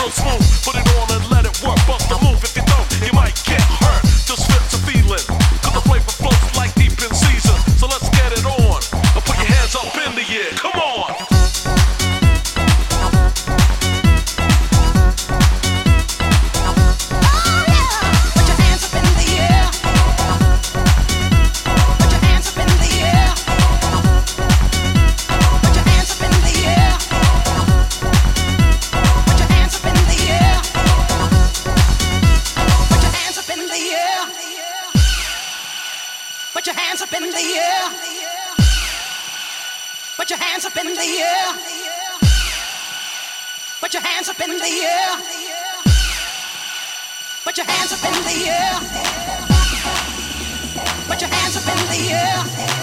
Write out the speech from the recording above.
real smooth. Put it on and let it work. Bust the move. If you don't, you might get hurt. Just fit the feeling. Cause the flavor flows like deep in season. So let's get it on. And put your hands up in the air. Come on. Put your hands up in the air. Put your hands up in the air. Put your hands up in the air. Put your hands up in the air. Put your hands up in the air.